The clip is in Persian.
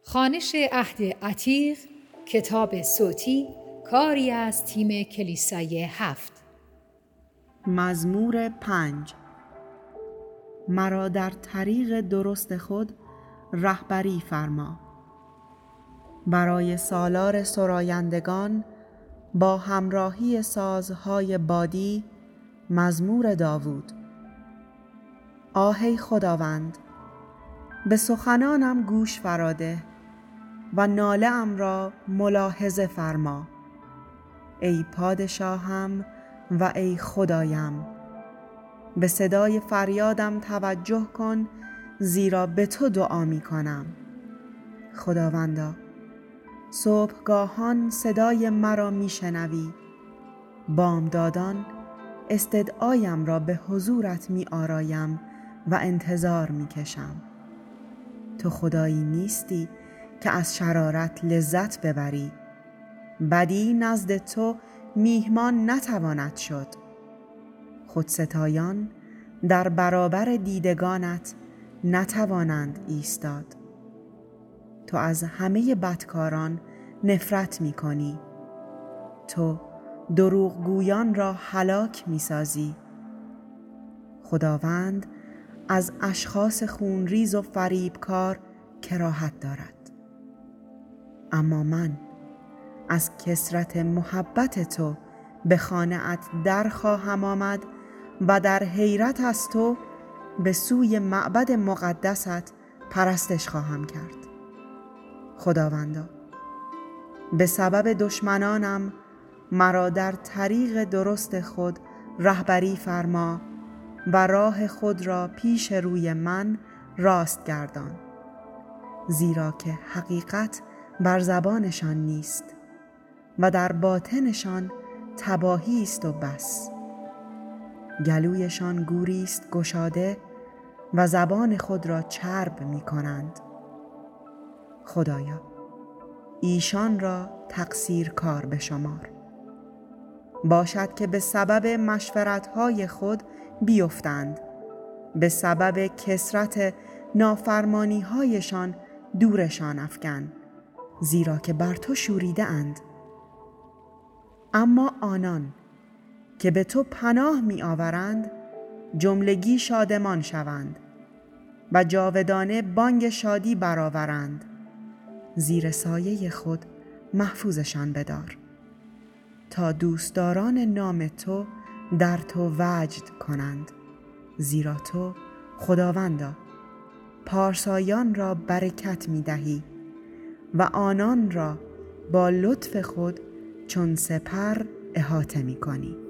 خوانش عهد عتیق، کتاب صوتی، کاری از تیم کلیسای 7. مزمور 5. مرا در طریق درست خود رهبری فرما. برای سالار سرایندگان با همراهی سازهای بادی، مزمور داوود. آهی خداوند، به سخنانم گوش فراده و ناله ام را ملاحظه فرما. ای پادشاهم و ای خدایم، به صدای فریادم توجه کن، زیرا به تو دعا می کنم. خداوندا، صبحگاهان صدای مرا می شنوی، بامدادان استدعایم را به حضورت می آرایم و انتظار می کشم. تو خدایی نیستی که از شرارت لذت ببری، بدی نزد تو میهمان نتواند شد. خودستایان در برابر دیدگانت نتوانند ایستاد. تو از همه بدکاران نفرت می کنی. تو دروغگویان را هلاک می سازی. خداوند از اشخاص خونریز و فریبکار کراهت دارد. اما من از کثرت محبت تو به خانه‌ات در خواهم آمد و در حیرت از تو به سوی معبد مقدست پرستش خواهم کرد. خداوندا، به سبب دشمنانم مرا در طریق درست خود رهبری فرما و راه خود را پیش روی من راست گردان، زیرا که حقیقت بر زبانشان نیست و در باطنشان تباهی است و بس. گلویشان گوری است گشاده و زبان خود را چرب می کنند. خدایا، ایشان را تقصیر کار بشمار. باشد که به سبب مشورت‌های خود بیفتند، به سبب کثرت نافرمانی‌هایشان دورشان افکن، زیرا که بر تو شوریده اند. اما آنان که به تو پناه می آورند جملگی شادمان شوند و جاودانه بانگ شادی برآورند. زیر سایه خود محفوظشان بدار، تا دوستداران نام تو در تو وجد کنند، زیرا تو خداوندا پارسایان را برکت می دهی و آنان را با لطف خود چون سپر احاطه می کنی.